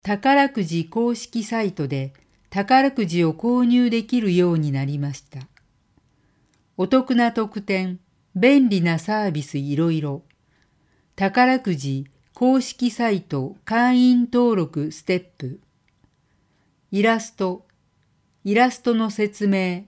宝くじ公式サイトで宝くじを購入できるようになりました。お得な特典、便利なサービスいろいろ。宝くじ公式サイト会員登録ステップ。イラストの説明。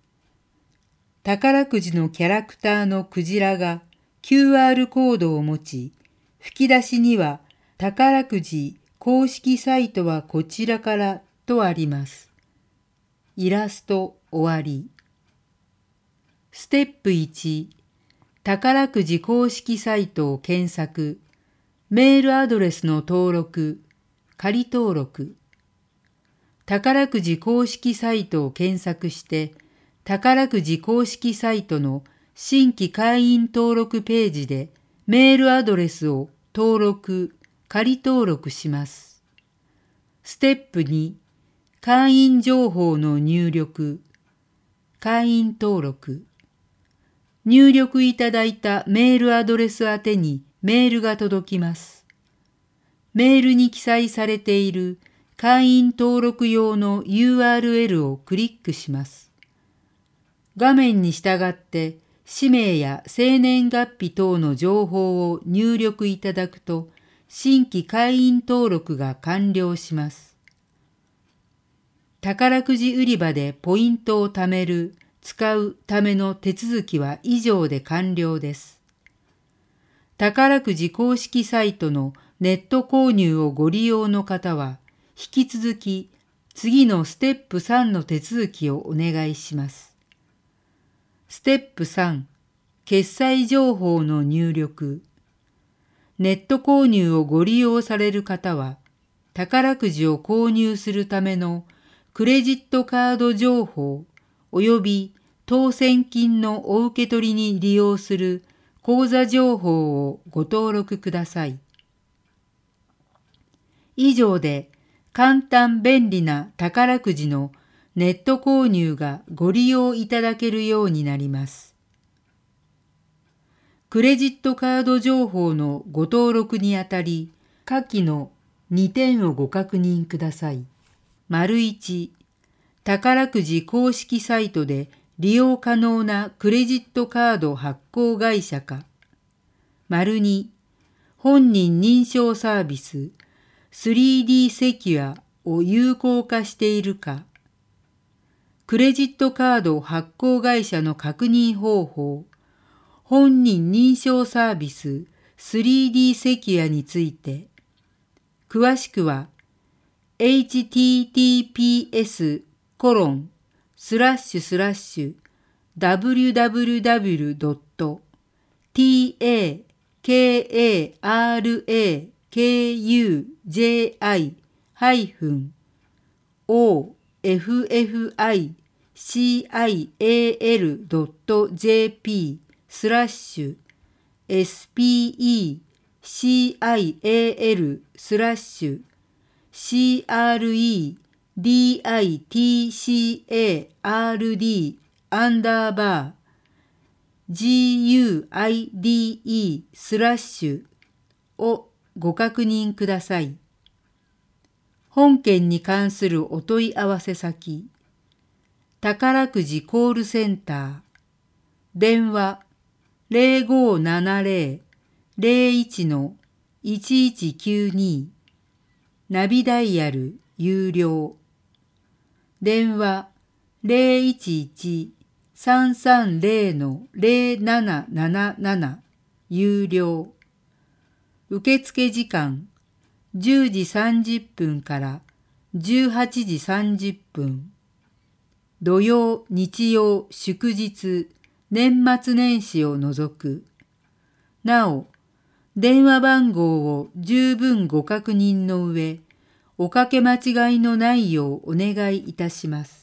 宝くじのキャラクターのクジラが QR コードを持ち、吹き出しには宝くじ公式サイトはこちらからとあります。イラスト終わり。ステップ1、宝くじ公式サイトを検索、メールアドレスの登録、仮登録。宝くじ公式サイトを検索して、宝くじ公式サイトの新規会員登録ページでメールアドレスを登録、仮登録します。ステップ2、会員情報の入力、会員登録。入力いただいたメールアドレス宛てにメールが届きます。メールに記載されている会員登録用の URL をクリックします。画面に従って氏名や生年月日等の情報を入力いただくと、新規会員登録が完了します。宝くじ売り場でポイントを貯める、使うための手続きは以上で完了です。宝くじ公式サイトのネット購入をご利用の方は、引き続き次のステップ3の手続きをお願いします。ステップ3、決済情報の入力。ネット購入をご利用される方は、宝くじを購入するためのクレジットカード情報及び当選金のお受け取りに利用する口座情報をご登録ください。以上で簡単便利な宝くじのネット購入がご利用いただけるようになります。クレジットカード情報のご登録にあたり、下記の2点をご確認ください。1、宝くじ公式サイトで利用可能なクレジットカード発行会社か。2、本人認証サービス 3D セキュアを有効化しているか。クレジットカード発行会社の確認方法、本人認証サービス 3D セキュアについて、詳しくは https://www.takarakujicide/ をご確認ください。本件に関するお問い合わせ先、宝くじコールセンター、電話 0570-01-1192、ナビダイヤル有料、電話 011-330-0777 有料、受付時間10時30分から18時30分、土曜、日曜、祝日、年末年始を除く。なお、電話番号を十分ご確認の上、おかけ間違いのないようお願いいたします。